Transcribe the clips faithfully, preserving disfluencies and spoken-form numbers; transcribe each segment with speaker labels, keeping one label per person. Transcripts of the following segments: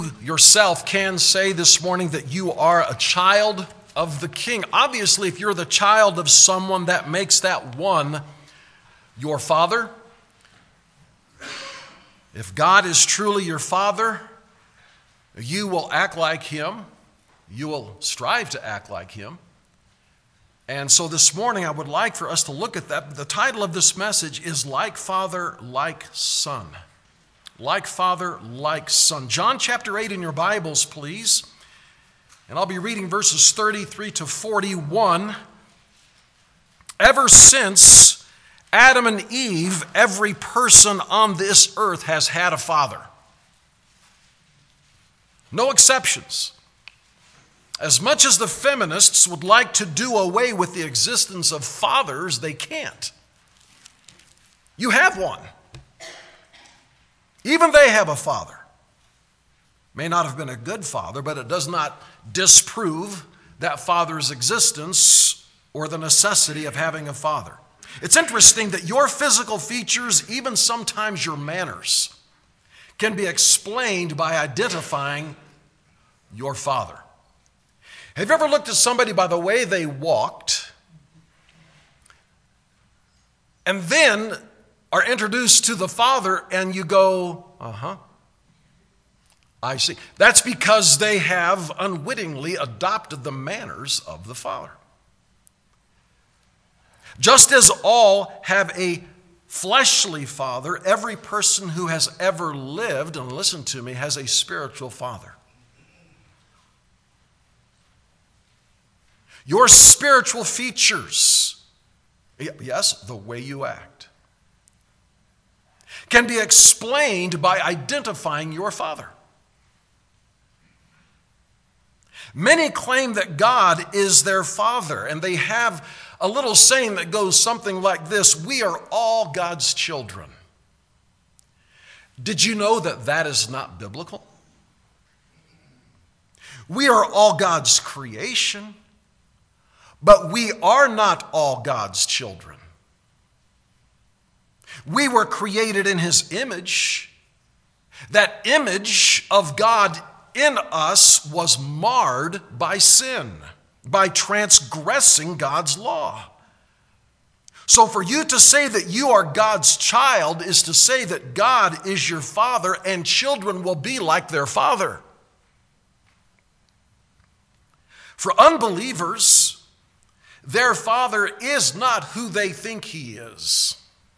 Speaker 1: you yourself can say this morning that you are a child of the King. Obviously, if you're the child of someone, that makes that one your father. If God is truly your father, you will act like him. You will strive to act like him. And so this morning, I would like for us to look at that. The title of this message is Like Father, Like Son. Like Father, Like Son. John chapter eight in your Bibles, please. And I'll be reading verses thirty-three to forty-one. Ever since Adam and Eve, every person on this earth has had a father. No exceptions. As much as the feminists would like to do away with the existence of fathers, they can't. You have one. Even they have a father. May not have been a good father, but it does not disprove that father's existence or the necessity of having a father. It's interesting that your physical features, even sometimes your manners, can be explained by identifying your father. Have you ever looked at somebody by the way they walked and then are introduced to the father and you go, uh-huh, I see. That's because they have unwittingly adopted the manners of the father. Just as all have a fleshly father, every person who has ever lived, and listen to me, has a spiritual father. Your spiritual features, yes, the way you act, can be explained by identifying your father. Many claim that God is their father, and they have a little saying that goes something like this: we are all God's children. Did you know that that is not biblical? We are all God's creation, but we are not all God's children. We were created in his image. That image of God in us was marred by sin, by transgressing God's law. So for you to say that you are God's child is to say that God is your father, and children will be like their father. For unbelievers, their father is not who they think he is.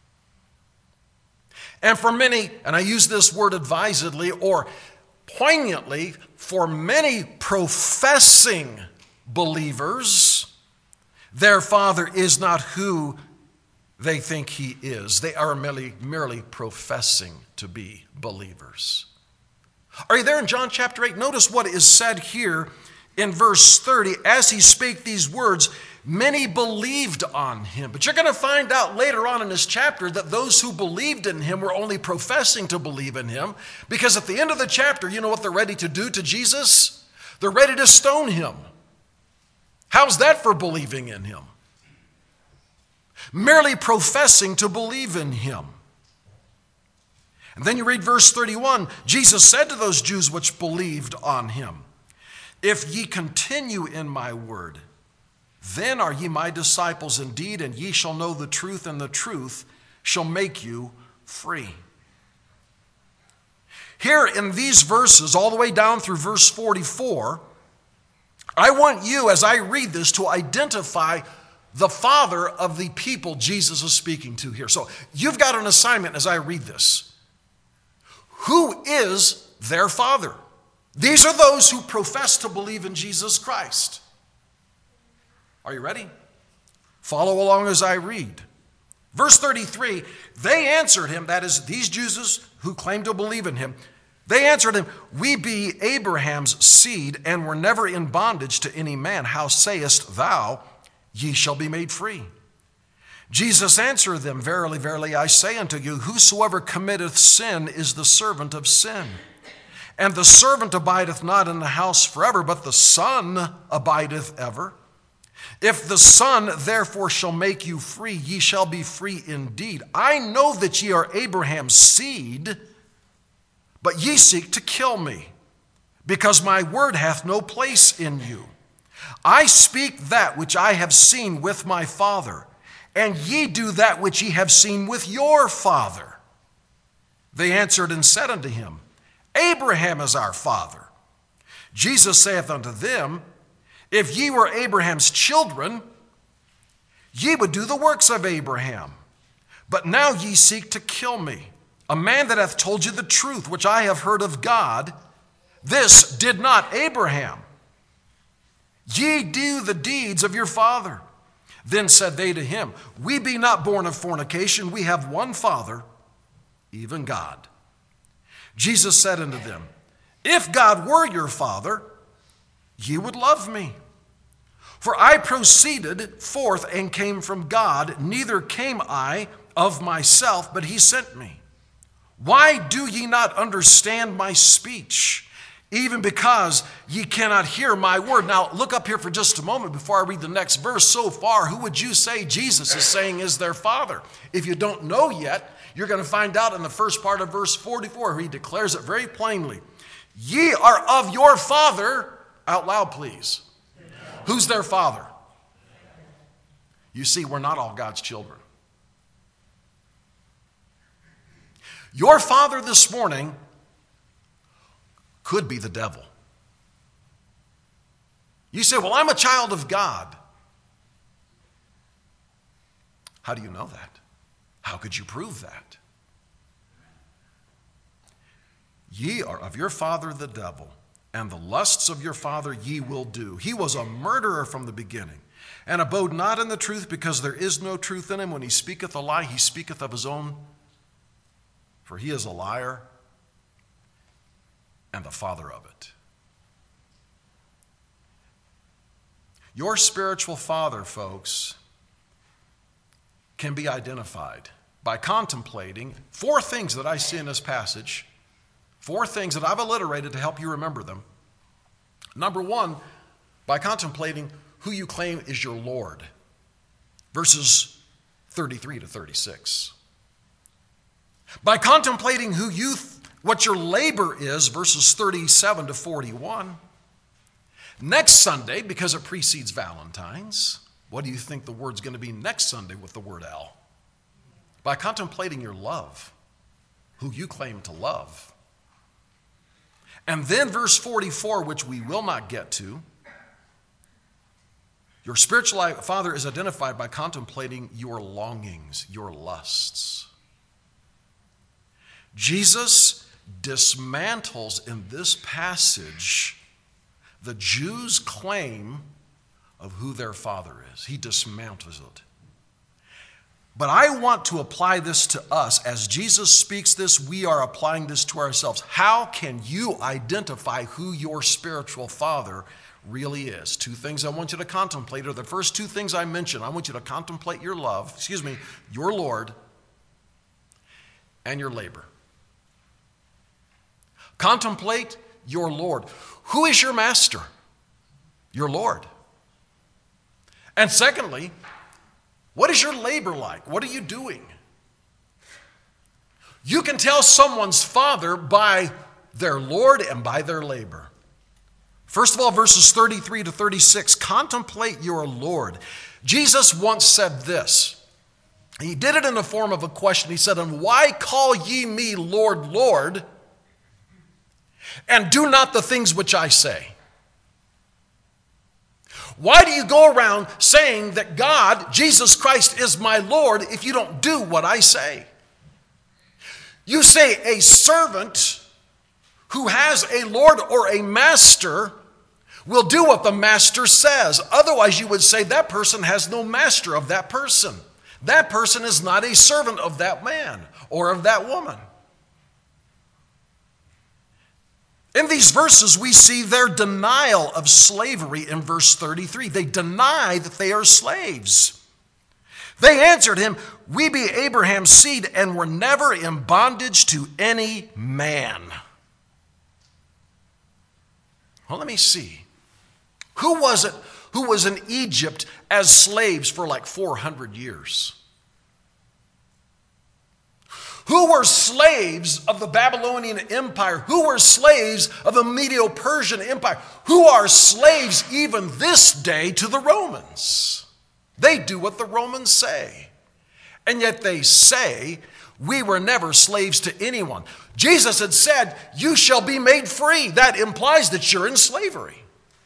Speaker 1: And for many, and I use this word advisedly or poignantly, for many professing believers, their father is not who they think he is. They are merely, merely professing to be believers. Are you there in John chapter eight? Notice what is said here in verse thirty. As he spake these words, many believed on him. But you're going to find out later on in this chapter that those who believed in him were only professing to believe in him, because at the end of the chapter, you know what they're ready to do to Jesus? They're ready to stone him. How's that for believing in him? Merely professing to believe in him. And then you read verse thirty-one. Jesus said to those Jews which believed on him, if ye continue in my word, then are ye my disciples indeed, and ye shall know the truth, and the truth shall make you free. Here in these verses, all the way down through verse forty-four, I want you, as I read this, to identify the father of the people Jesus is speaking to here. So you've got an assignment as I read this. Who is their father? These are those who profess to believe in Jesus Christ. Are you ready? Follow along as I read. Verse thirty-three, they answered him, that is, these Jews who claim to believe in him, they answered him, we be Abraham's seed, and were never in bondage to any man. How sayest thou, ye shall be made free? Jesus answered them, verily, verily, I say unto you, whosoever committeth sin is the servant of sin. And the servant abideth not in the house forever, but the Son abideth ever. If the Son therefore shall make you free, ye shall be free indeed. I know that ye are Abraham's seed, but ye seek to kill me, because my word hath no place in you. I speak that which I have seen with my Father, and ye do that which ye have seen with your father. They answered and said unto him, Abraham is our father. Jesus saith unto them, If ye were Abraham's children, ye would do the works of Abraham. But now ye seek to kill me, a man that hath told you the truth, which I have heard of God. This did not Abraham. Ye do the deeds of your father. Then said they to him, We be not born of fornication, we have one Father, even God. Jesus said unto them, If God were your Father, ye would love me. For I proceeded forth and came from God, neither came I of myself, but he sent me. Why do ye not understand my speech? Even because ye cannot hear my word. Now, look up here for just a moment before I read the next verse. So far, who would you say Jesus is saying is their Father? If you don't know yet, you're going to find out in the first part of verse forty-four, where he declares it very plainly. Ye are of your father, out loud please. Who's their father? You see, we're not all God's children. Your father this morning could be the devil. You say, well, I'm a child of God. How do you know that? How could you prove that? Ye are of your father the devil, and the lusts of your father ye will do. He was a murderer from the beginning, and abode not in the truth, because there is no truth in him. When he speaketh a lie, he speaketh of his own, for he is a liar and the father of it. Your spiritual father, folks, can be identified by contemplating four things that I see in this passage, four things that I've alliterated to help you remember them. Number one, by contemplating who you claim is your Lord, verses thirty-three to thirty-six. By contemplating who you th- what your labor is, verses thirty-seven to forty-one. Next Sunday, because it precedes Valentine's, what do you think the word's going to be next Sunday with the word L? By contemplating your love, who you claim to love. And then verse forty-four, which we will not get to, your spiritual father is identified by contemplating your longings, your lusts. Jesus dismantles in this passage the Jews' claim of who their father is. He dismantles it. But I want to apply this to us. As Jesus speaks this, we are applying this to ourselves. How can you identify who your spiritual father really is? Two things I want you to contemplate are the first two things I mentioned. I want you to contemplate your love, excuse me, your Lord, and your labor. Contemplate your Lord. Who is your master? Your Lord. And secondly, what is your labor like? What are you doing? You can tell someone's father by their Lord and by their labor. First of all, verses thirty-three to thirty-six, contemplate your Lord. Jesus once said this. He did it in the form of a question. He said, And why call ye me Lord, Lord, and do not the things which I say? Why do you go around saying that God, Jesus Christ, is my Lord if you don't do what I say? You say a servant who has a Lord or a master will do what the master says. Otherwise, you would say that person has no master of that person. That person is not a servant of that man or of that woman. In these verses, we see their denial of slavery in verse thirty-three. They deny that they are slaves. They answered him, We be Abraham's seed and were never in bondage to any man. Well, let me see. Who was it who was in Egypt as slaves for like four hundred years? who were slaves of the Babylonian Empire, who were slaves of the Medo-Persian Empire, who are slaves even this day to the Romans. They do what the Romans say. And yet they say, we were never slaves to anyone. Jesus had said, you shall be made free. That implies that you're in slavery.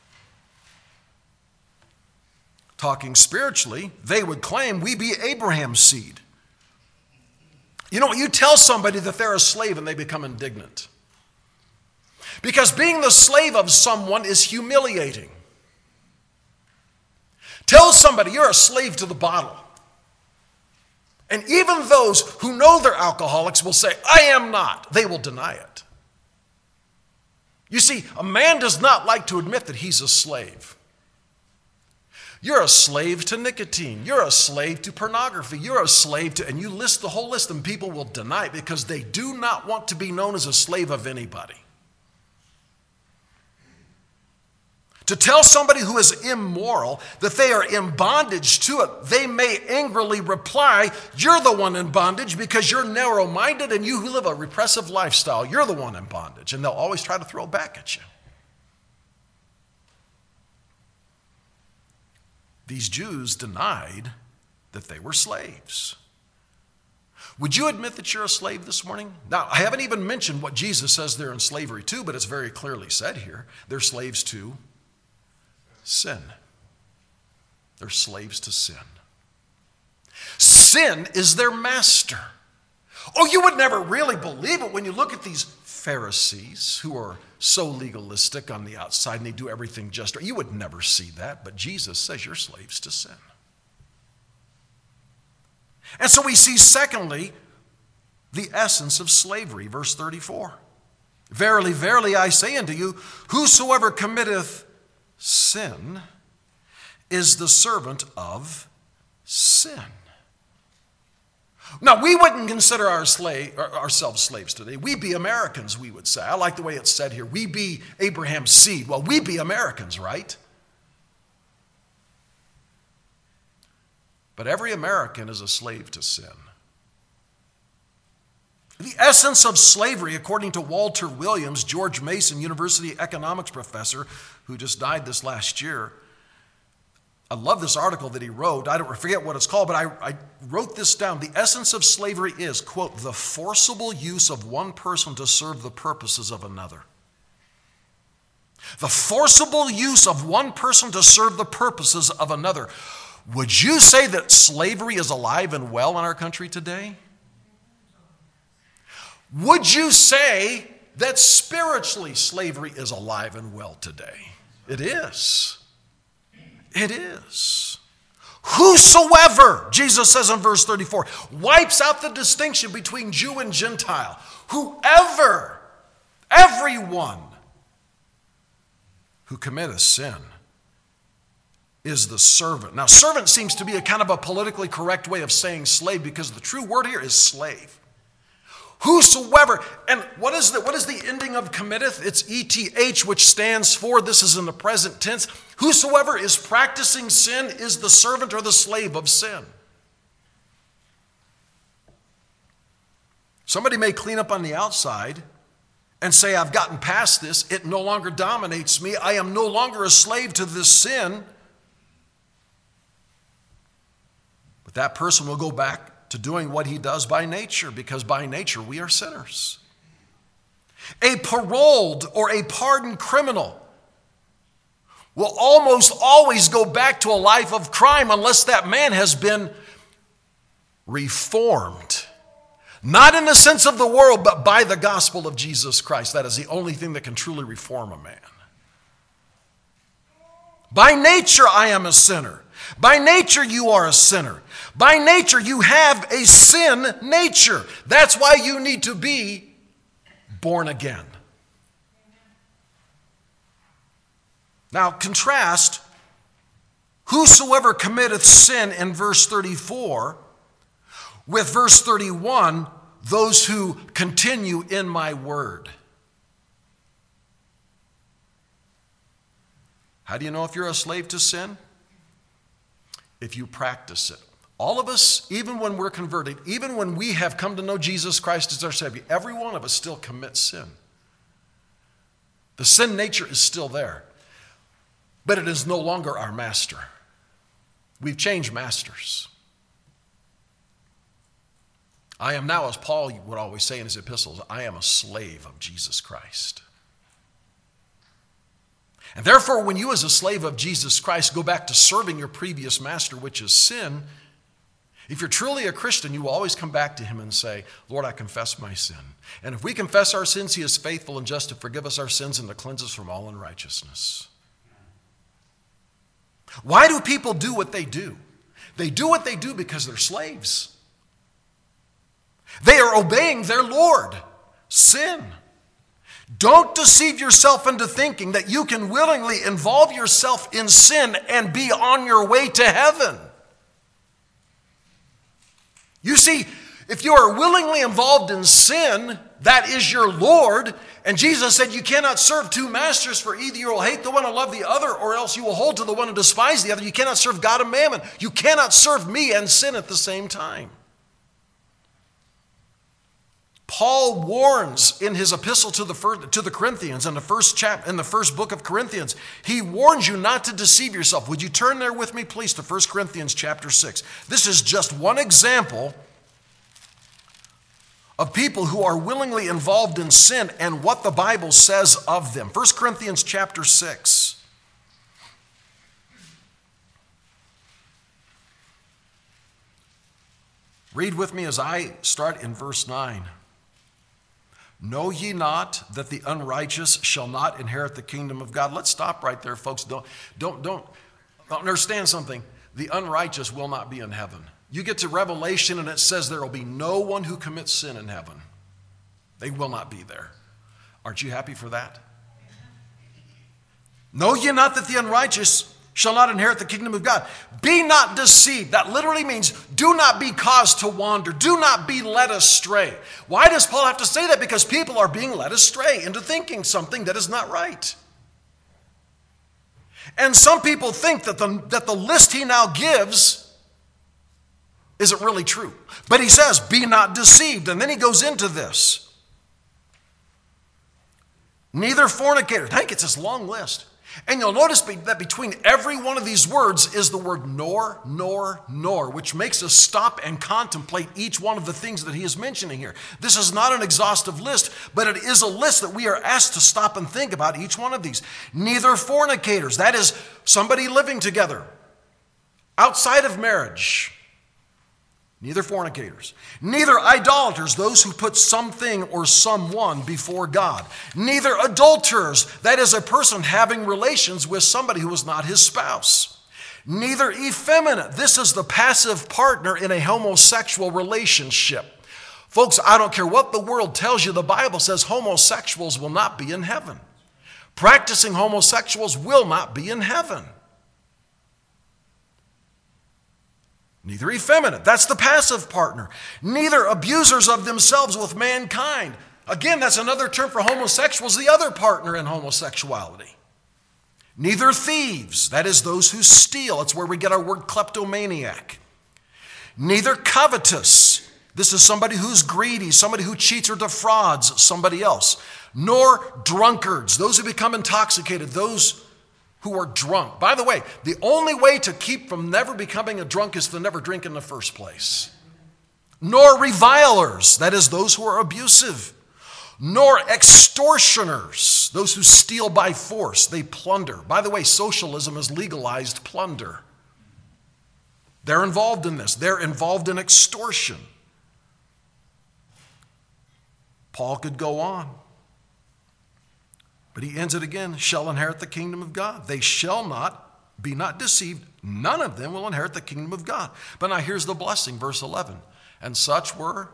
Speaker 1: Talking spiritually, they would claim we be Abraham's seed. You know, you tell somebody that they're a slave and they become indignant. Because being the slave of someone is humiliating. Tell somebody you're a slave to the bottle. And even those who know they're alcoholics will say, I am not. They will deny it. You see, a man does not like to admit that he's a slave. You're a slave to nicotine. You're a slave to pornography. You're a slave to, and you list the whole list and people will deny it because they do not want to be known as a slave of anybody. To tell somebody who is immoral that they are in bondage to it, they may angrily reply, you're the one in bondage because you're narrow-minded and you who live a repressive lifestyle, you're the one in bondage. And they'll always try to throw it back at you. These Jews denied that they were slaves. Would you admit that you're a slave this morning? Now, I haven't even mentioned what Jesus says they're in slavery to, but it's very clearly said here. They're slaves to sin. They're slaves to sin. Sin is their master. Oh, you would never really believe it when you look at these Pharisees who are so legalistic on the outside and they do everything just right. You would never see that, but Jesus says you're slaves to sin. And so we see, secondly, the essence of slavery, verse thirty-four. Verily, verily, I say unto you, whosoever committeth sin is the servant of sin. Now, we wouldn't consider our slave, ourselves slaves today. We be Americans, we would say. I like the way it's said here. We be Abraham's seed. Well, we be Americans, right? But every American is a slave to sin. The essence of slavery, according to Walter Williams, George Mason University economics professor, who just died this last year. I love this article that he wrote. I don't forget what it's called, but I, I wrote this down. The essence of slavery is, quote, the forcible use of one person to serve the purposes of another. The forcible use of one person to serve the purposes of another. Would you say that slavery is alive and well in our country today? Would you say that spiritually slavery is alive and well today? It is. It is. Whosoever, Jesus says in verse thirty-four, wipes out the distinction between Jew and Gentile. Whoever, everyone who committeth sin is the servant. Now, servant seems to be a kind of a politically correct way of saying slave because the true word here is slave. Whosoever, and what is the, what is the ending of committeth? It's E T H, which stands for, this is in the present tense, whosoever is practicing sin is the servant or the slave of sin. Somebody may clean up on the outside and say, I've gotten past this, it no longer dominates me, I am no longer a slave to this sin. But that person will go back to doing what he does by nature, because by nature we are sinners. A paroled or a pardoned criminal will almost always go back to a life of crime unless that man has been reformed. Not in the sense of the world, but by the gospel of Jesus Christ. That is the only thing that can truly reform a man. By nature I am a sinner. By nature you are a sinner. By nature you have a sin nature. That's why you need to be born again. Now contrast whosoever committeth sin in verse thirty-four with verse thirty-one, those who continue in my word. How do you know if you're a slave to sin? If you practice it. All of us, even when we're converted, even when we have come to know Jesus Christ as our Savior, every one of us still commits sin. The sin nature is still there, but it is no longer our master. We've changed masters. I am now, as Paul would always say in his epistles, I am a slave of Jesus Christ. And therefore, when you as a slave of Jesus Christ go back to serving your previous master, which is sin, if you're truly a Christian, you will always come back to him and say, Lord, I confess my sin. And if we confess our sins, he is faithful and just to forgive us our sins and to cleanse us from all unrighteousness. Why do people do what they do? They do what they do because they're slaves. They are obeying their Lord, sin. Don't deceive yourself into thinking that you can willingly involve yourself in sin and be on your way to heaven. You see, if you are willingly involved in sin, that is your Lord. And Jesus said you cannot serve two masters, for either you will hate the one and love the other, or else you will hold to the one and despise the other. You cannot serve God and mammon. You cannot serve me and sin at the same time. Paul warns in his epistle to the first, to the Corinthians, in the first chap, in the first book of Corinthians, he warns you not to deceive yourself. Would you turn there with me, please, to First Corinthians chapter six? This is just one example of people who are willingly involved in sin and what the Bible says of them. First Corinthians chapter six. Read with me as I start in verse nine. Know ye not that the unrighteous shall not inherit the kingdom of God? Let's stop right there, folks. Don't, don't, don't, don't understand something. The unrighteous will not be in heaven. You get to Revelation and it says there will be no one who commits sin in heaven. They will not be there. Aren't you happy for that? Know ye not that the unrighteous shall not inherit the kingdom of God? Be not deceived. That literally means do not be caused to wander. Do not be led astray. Why does Paul have to say that? Because people are being led astray into thinking something that is not right. And some people think that the, that the list he now gives isn't really true. But he says, be not deceived. And then he goes into this. Neither fornicators. I think it's this long list. And you'll notice that between every one of these words is the word nor, nor, nor, which makes us stop and contemplate each one of the things that he is mentioning here. This is not an exhaustive list, but it is a list that we are asked to stop and think about each one of these. Neither fornicators, that is somebody living together outside of marriage. Neither fornicators, neither idolaters, those who put something or someone before God. Neither adulterers, that is a person having relations with somebody who is not his spouse. Neither effeminate, this is the passive partner in a homosexual relationship. Folks, I don't care what the world tells you, the Bible says homosexuals will not be in heaven. Practicing homosexuals will not be in heaven. Neither effeminate, that's the passive partner. Neither abusers of themselves with mankind. Again, that's another term for homosexuals, the other partner in homosexuality. Neither thieves, that is those who steal. It's where we get our word kleptomaniac. Neither covetous, this is somebody who's greedy, somebody who cheats or defrauds somebody else. Nor drunkards, those who become intoxicated, those who are drunk. By the way, the only way to keep from never becoming a drunk is to never drink in the first place. Nor revilers, that is those who are abusive. Nor extortioners, those who steal by force, they plunder. By the way, socialism has legalized plunder. They're involved in this. They're involved in extortion. Paul could go on. But he ends it again, shall inherit the kingdom of God. They shall not, be not deceived. None of them will inherit the kingdom of God. But now here's the blessing, verse eleven. And such were,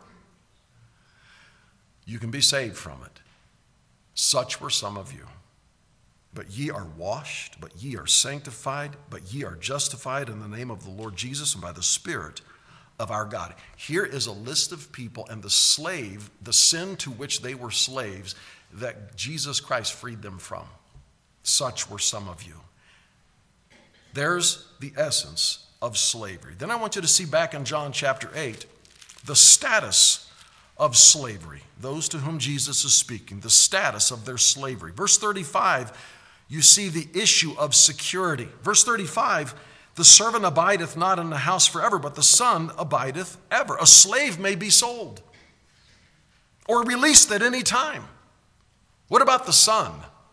Speaker 1: you can be saved from it. Such were some of you. But ye are washed, but ye are sanctified, but ye are justified in the name of the Lord Jesus and by the Spirit of our God. Here is a list of people and the slave, the sin to which they were slaves, that Jesus Christ freed them from. Such were some of you. There's the essence of slavery. Then I want you to see back in John chapter eight, the status of slavery. Those to whom Jesus is speaking, the status of their slavery. Verse thirty-five, you see the issue of security. Verse thirty-five, the servant abideth not in the house forever, but the son abideth ever. A slave may be sold or released at any time. What about the son?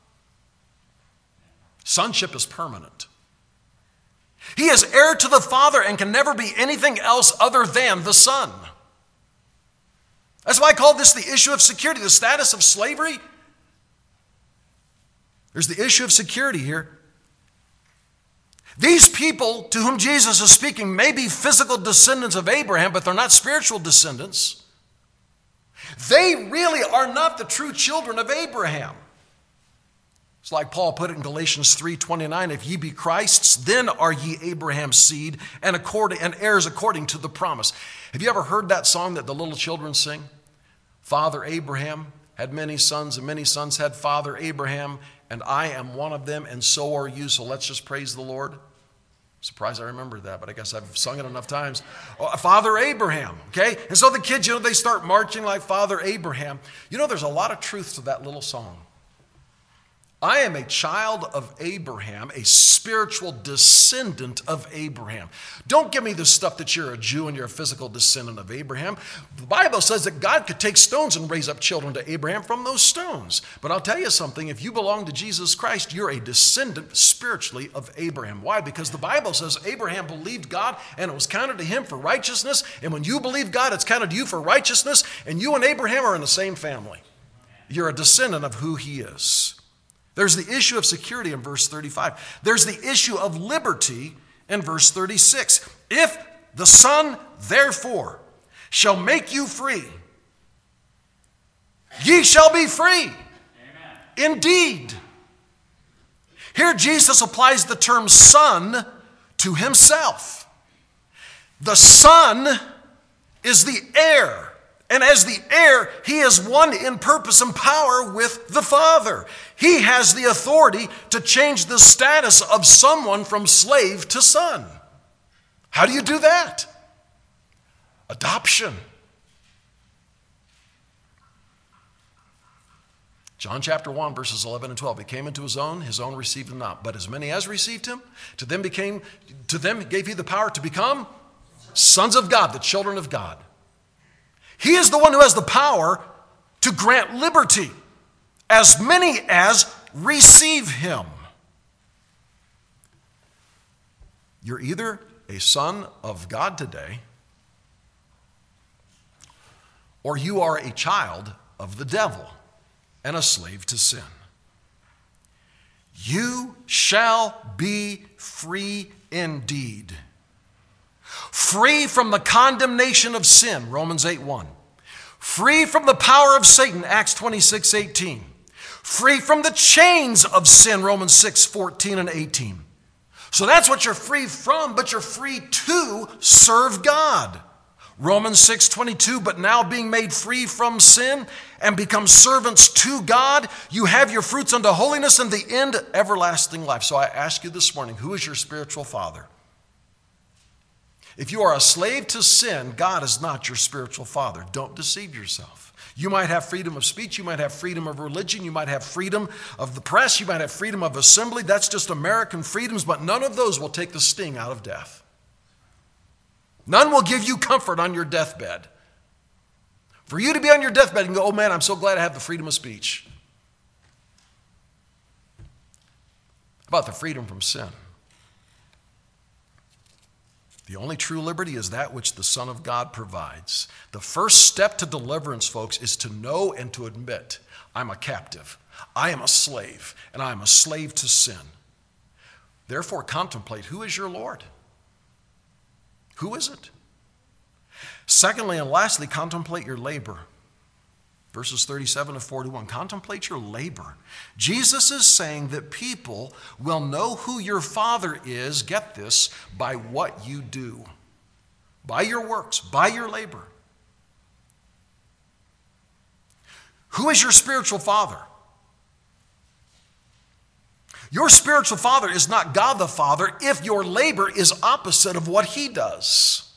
Speaker 1: Sonship is permanent. He is heir to the Father and can never be anything else other than the Son. That's why I call this the issue of security, the status of slavery. There's the issue of security here. These people to whom Jesus is speaking may be physical descendants of Abraham, but they're not spiritual descendants. They really are not the true children of Abraham. It's like Paul put it in Galatians three twenty-nine, if ye be Christ's, then are ye Abraham's seed and, according, and heirs according to the promise. Have you ever heard that song that the little children sing? Father Abraham had many sons, and many sons had Father Abraham, and I am one of them, and so are you. So let's just praise the Lord. Surprised I remember that, but I guess I've sung it enough times. Oh, Father Abraham, okay? And so the kids, you know, they start marching like Father Abraham. You know, there's a lot of truth to that little song. I am a child of Abraham, a spiritual descendant of Abraham. Don't give me this stuff that you're a Jew and you're a physical descendant of Abraham. The Bible says that God could take stones and raise up children to Abraham from those stones. But I'll tell you something, if you belong to Jesus Christ, you're a descendant spiritually of Abraham. Why? Because the Bible says Abraham believed God and it was counted to him for righteousness. And when you believe God, it's counted to you for righteousness. And you and Abraham are in the same family. You're a descendant of who he is. There's the issue of security in verse thirty-five. There's the issue of liberty in verse thirty-six. If the Son, therefore, shall make you free, ye shall be free. Amen. Indeed. Here Jesus applies the term son to himself. The Son is the heir. And as the heir, he is one in purpose and power with the Father. He has the authority to change the status of someone from slave to son. How do you do that? Adoption. John chapter one, verses eleven and twelve. He came into his own, his own received him not. But as many as received him, to them became, to them gave he the power to become sons of God, the children of God. He is the one who has the power to grant liberty, as many as receive him. You're either a son of God today, or you are a child of the devil and a slave to sin. You shall be free indeed. Free from the condemnation of sin, Romans eight one. Free from the power of Satan, Acts twenty-six eighteen. Free from the chains of sin, Romans six fourteen and eighteen. So that's what you're free from, but you're free to serve God. Romans six twenty-two, but now being made free from sin and become servants to God, you have your fruits unto holiness and the end everlasting life. So I ask you this morning, who is your spiritual father? If you are a slave to sin, God is not your spiritual father. Don't deceive yourself. You might have freedom of speech. You might have freedom of religion. You might have freedom of the press. You might have freedom of assembly. That's just American freedoms, but none of those will take the sting out of death. None will give you comfort on your deathbed. For you to be on your deathbed and go, oh man, I'm so glad I have the freedom of speech. How about the freedom from sin? The only true liberty is that which the Son of God provides. The first step to deliverance, folks, is to know and to admit, I'm a captive, I am a slave, and I am a slave to sin. Therefore, contemplate, who is your Lord? Who is it? Secondly and lastly, contemplate your labor. Verses thirty-seven to forty-one, contemplate your labor. Jesus is saying that people will know who your Father is, get this, by what you do. By your works, by your labor. Who is your spiritual father? Your spiritual father is not God the Father if your labor is opposite of what he does.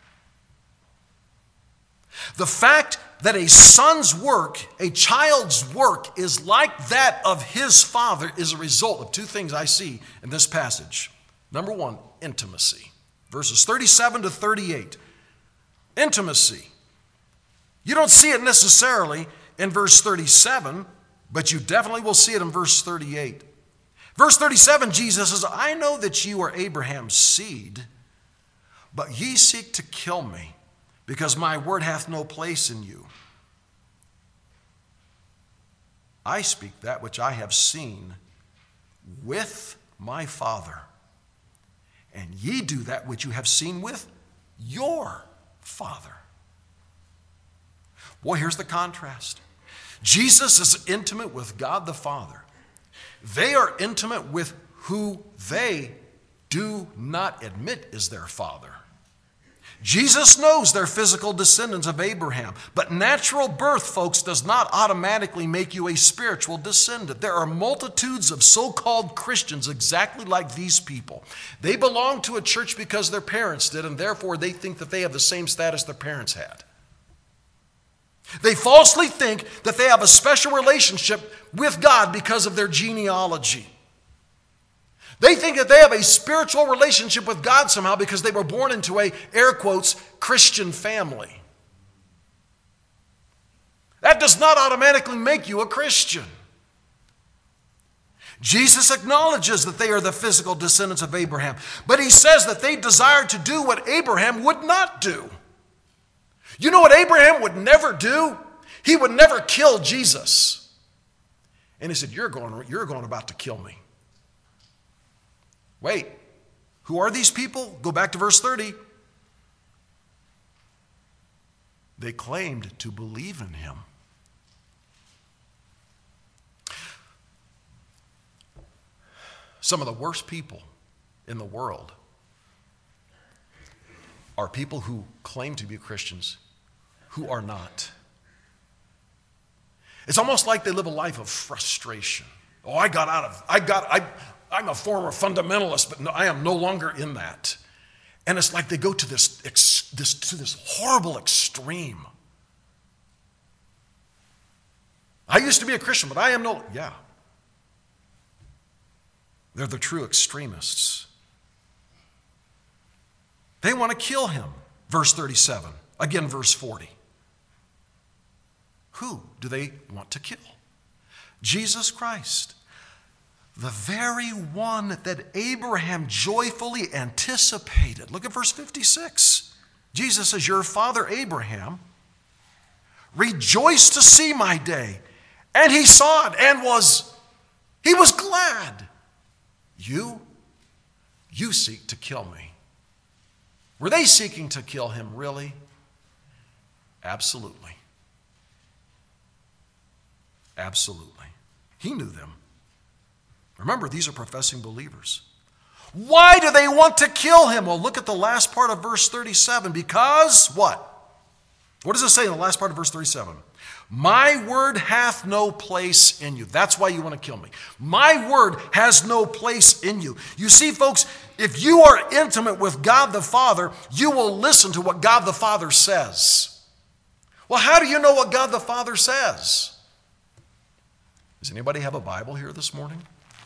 Speaker 1: The fact that a son's work, a child's work, is like that of his father is a result of two things I see in this passage. Number one, intimacy. Verses thirty-seven to thirty-eight. Intimacy. You don't see it necessarily in verse thirty-seven, but you definitely will see it in verse thirty-eight. Verse thirty-seven, Jesus says, I know that you are Abraham's seed, but ye seek to kill me, because my word hath no place in you. I speak that which I have seen with my Father, and ye do that which you have seen with your father. Boy, here's the contrast. Jesus is intimate with God the Father. They are intimate with who they do not admit is their father. Jesus knows they're physical descendants of Abraham, but natural birth, folks, does not automatically make you a spiritual descendant. There are multitudes of so-called Christians exactly like these people. They belong to a church because their parents did, and therefore they think that they have the same status their parents had. They falsely think that they have a special relationship with God because of their genealogy. They think that they have a spiritual relationship with God somehow because they were born into a, air quotes, Christian family. That does not automatically make you a Christian. Jesus acknowledges that they are the physical descendants of Abraham, but he says that they desire to do what Abraham would not do. You know what Abraham would never do? He would never kill Jesus. And he said, you're going, you're going about to kill me. Wait, who are these people? Go back to verse thirty. They claimed to believe in him. Some of the worst people in the world are people who claim to be Christians who are not. It's almost like they live a life of frustration. Oh, I got out of, I got, I, I'm a former fundamentalist, but no, I am no longer in that. And it's like they go to this, this, to this horrible extreme. I used to be a Christian, but I am no, yeah. They're the true extremists. They want to kill him. Verse thirty-seven. Again, verse forty. Who do they want to kill? Jesus Christ. The very one that Abraham joyfully anticipated. Look at verse fifty-six. Jesus says, your father Abraham rejoiced to see my day, and he saw it and was, he was glad. You, you seek to kill me. Were they seeking to kill him, really? Absolutely. Absolutely. He knew them. Remember, these are professing believers. Why do they want to kill him? Well, look at the last part of verse thirty-seven. Because what? What does it say in the last part of verse thirty-seven? My word hath no place in you. That's why you want to kill me. My word has no place in you. You see, folks, if you are intimate with God the Father, you will listen to what God the Father says. Well, how do you know what God the Father says? Does anybody have a Bible here this morning?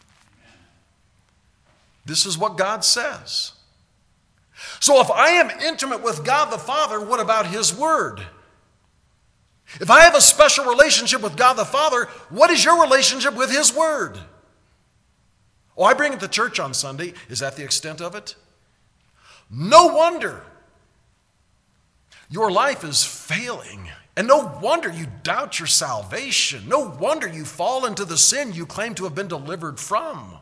Speaker 1: This is what God says. So if I am intimate with God the Father, what about his word? If I have a special relationship with God the Father, what is your relationship with his word? Oh, I bring it to church on Sunday. Is that the extent of it? No wonder your life is failing. And no wonder you doubt your salvation. No wonder you fall into the sin you claim to have been delivered from.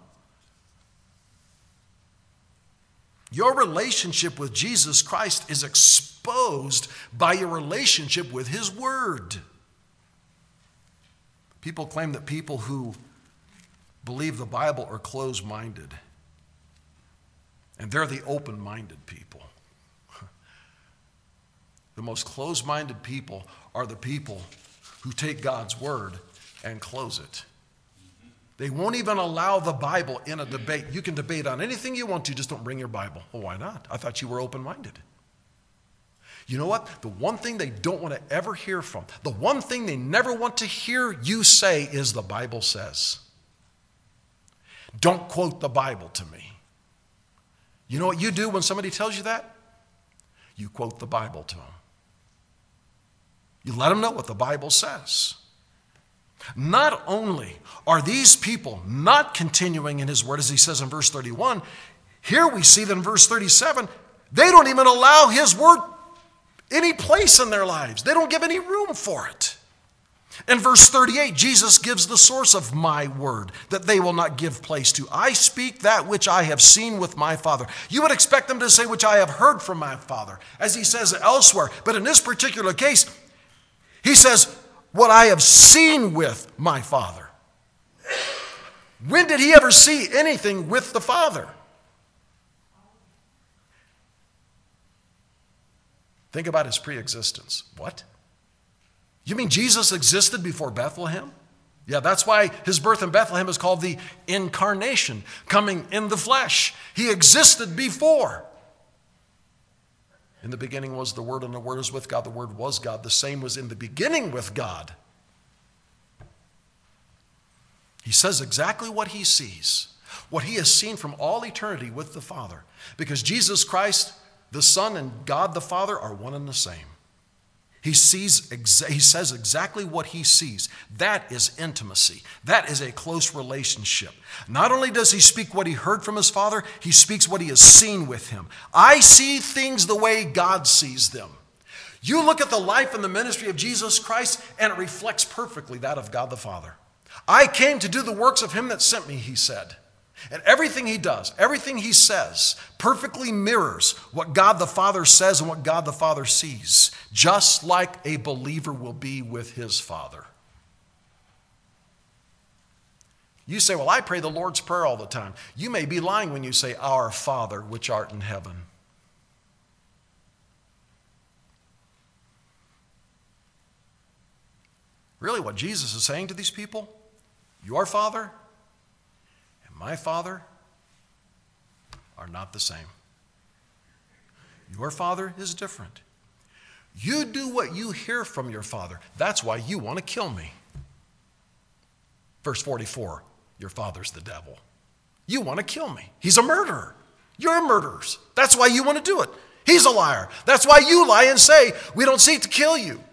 Speaker 1: Your relationship with Jesus Christ is exposed by your relationship with his word. People claim that people who believe the Bible are closed-minded, and they're the open-minded people. The most closed-minded people are the people who take God's word and close it. They won't even allow the Bible in a debate. You can debate on anything you want to, just don't bring your Bible. Well, why not? I thought you were open-minded. You know what? The one thing they don't want to ever hear from, the one thing they never want to hear you say is the Bible says. Don't quote the Bible to me. You know what you do when somebody tells you that? You quote the Bible to them. You let them know what the Bible says. Not only are these people not continuing in his word, as he says in verse thirty-one, here we see that in verse thirty-seven, they don't even allow his word any place in their lives. They don't give any room for it. In verse thirty-eight, Jesus gives the source of my word that they will not give place to. I speak that which I have seen with my Father. You would expect them to say, which I have heard from my Father, as he says elsewhere. But in this particular case, he says, what I have seen with my Father. When did he ever see anything with the Father? Think about his pre-existence. What? You mean Jesus existed before Bethlehem? Yeah, that's why his birth in Bethlehem is called the incarnation, coming in the flesh. He existed before. In the beginning was the Word, and the Word is with God. The Word was God. The same was in the beginning with God. He says exactly what he sees, what he has seen from all eternity with the Father. Because Jesus Christ, the Son, and God the Father are one and the same. He sees, he says exactly what he sees. That is intimacy. That is a close relationship. Not only does he speak what he heard from his Father, he speaks what he has seen with him. I see things the way God sees them. You look at the life and the ministry of Jesus Christ, and it reflects perfectly that of God the Father. I came to do the works of him that sent me, he said. And everything he does, everything he says, perfectly mirrors what God the Father says and what God the Father sees, just like a believer will be with his Father. You say, well, I pray the Lord's Prayer all the time. You may be lying when you say, Our Father, which art in heaven. Really, what Jesus is saying to these people, your Father my Father are not the same. Your Father is different. You do what you hear from your Father. That's why you want to kill me. Verse forty-four, your father's the devil. You want to kill me. He's a murderer. You're murderers. That's why you want to do it. He's a liar. That's why you lie and say, we don't seek to kill you.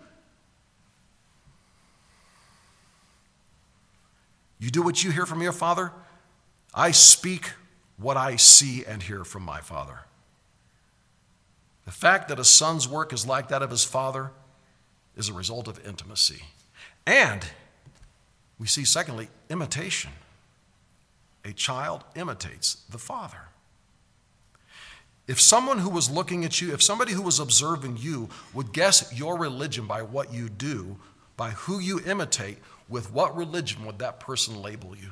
Speaker 1: You do what you hear from your Father. I speak what I see and hear from my Father. The fact that a son's work is like that of his father is a result of intimacy. And we see, secondly, imitation. A child imitates the father. If someone who was looking at you, if somebody who was observing you would guess your religion by what you do, by who you imitate, with what religion would that person label you?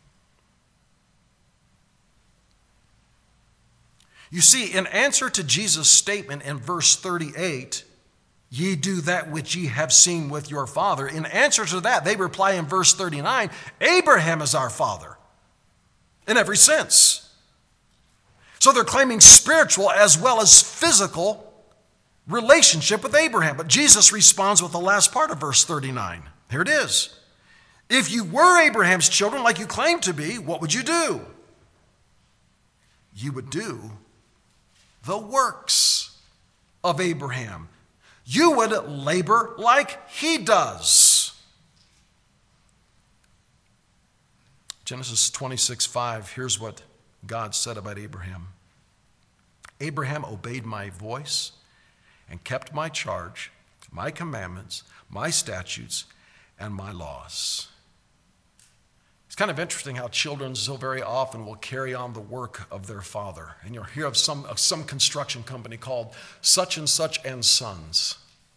Speaker 1: You see, in answer to Jesus' statement in verse thirty-eight, ye do that which ye have seen with your father. In answer to that, they reply in verse thirty-nine, Abraham is our father, in every sense. So they're claiming spiritual as well as physical relationship with Abraham. But Jesus responds with the last part of verse thirty-nine. Here it is. If you were Abraham's children like you claim to be, what would you do? You would do the works of Abraham. You would labor like he does. Genesis twenty-six five, here's what God said about Abraham. Abraham obeyed my voice and kept my charge, my commandments, my statutes, and my laws. It's kind of interesting how children so very often will carry on the work of their father. And you'll hear of some, of some construction company called such and such and Sons.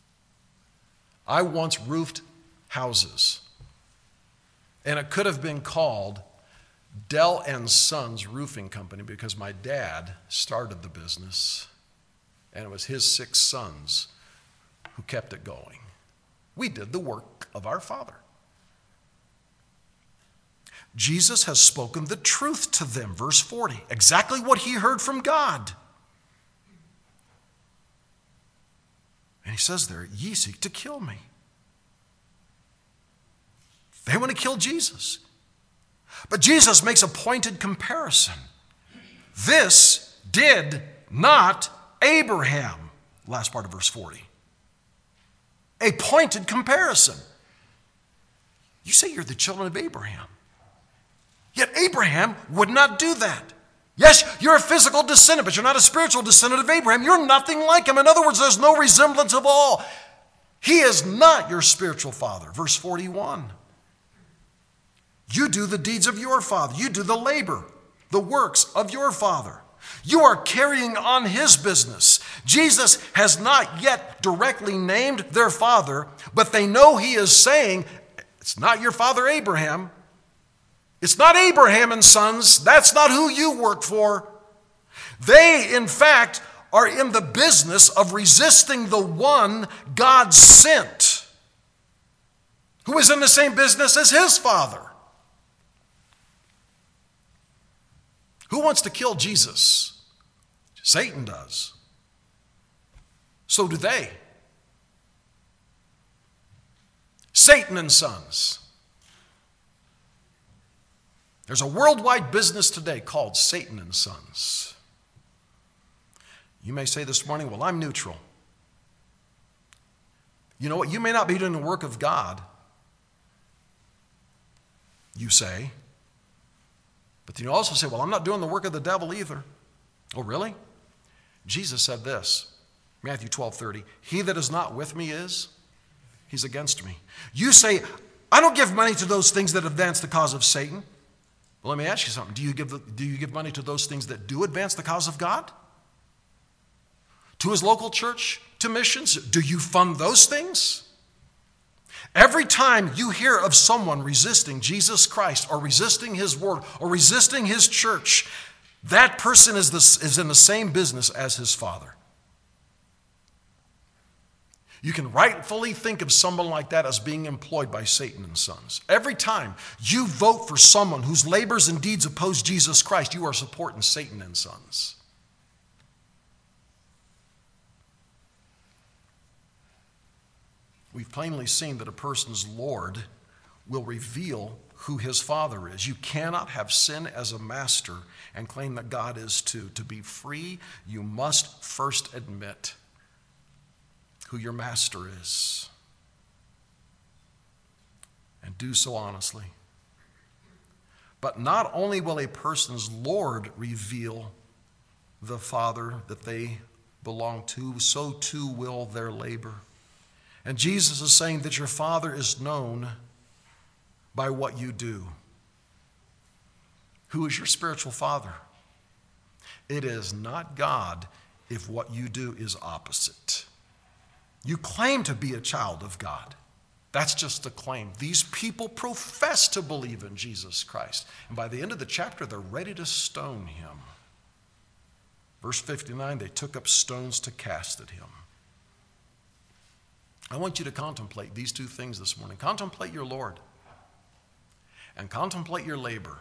Speaker 1: I once roofed houses, and it could have been called Dell and Sons Roofing Company because my dad started the business, and it was his six sons who kept it going. We did the work of our father. Jesus has spoken the truth to them. Verse forty, exactly what he heard from God. And he says there, ye seek to kill me. They want to kill Jesus. But Jesus makes a pointed comparison. This did not Abraham. Last part of verse forty. A pointed comparison. You say you're the children of Abraham. Yet Abraham would not do that. Yes, you're a physical descendant, but you're not a spiritual descendant of Abraham. You're nothing like him. In other words, there's no resemblance of all. He is not your spiritual father. Verse forty-one. You do the deeds of your father. You do the labor, the works of your father. You are carrying on his business. Jesus has not yet directly named their father, but they know he is saying, it's not your father Abraham. It's not Abraham and sons. That's not who you work for. They, in fact, are in the business of resisting the one God sent, who is in the same business as his father. Who wants to kill Jesus? Satan does. So do they. Satan and sons. There's a worldwide business today called Satan and Sons. You may say this morning, well, I'm neutral. You know what? You may not be doing the work of God, you say. But you also say, well, I'm not doing the work of the devil either. Oh, really? Jesus said this, Matthew twelve thirty, he that is not with me is, he's against me. You say, I don't give money to those things that advance the cause of Satan. Well, let me ask you something. Do you give, the, do you give money to those things that do advance the cause of God? To his local church? To missions? Do you fund those things? Every time you hear of someone resisting Jesus Christ or resisting his word or resisting his church, that person is, this, is in the same business as his father. You can rightfully think of someone like that as being employed by Satan and sons. Every time you vote for someone whose labors and deeds oppose Jesus Christ, you are supporting Satan and sons. We've plainly seen that a person's Lord will reveal who his father is. You cannot have sin as a master and claim that God is too. To be free, you must first admit who your master is, and do so honestly. But not only will a person's Lord reveal the Father that they belong to, so too will their labor. And Jesus is saying that your Father is known by what you do. Who is your spiritual father? It is not God if what you do is opposite. You claim to be a child of God. That's just a claim. These people profess to believe in Jesus Christ. And by the end of the chapter, they're ready to stone him. Verse fifty-nine, they took up stones to cast at him. I want you to contemplate these two things this morning. Contemplate your Lord and contemplate your labor.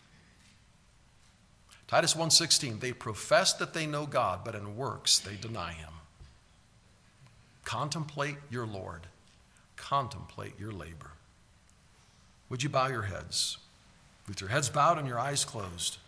Speaker 1: Titus one sixteen, they profess that they know God, but in works they deny him. Contemplate your Lord. Contemplate your labor. Would you bow your heads? With your heads bowed and your eyes closed.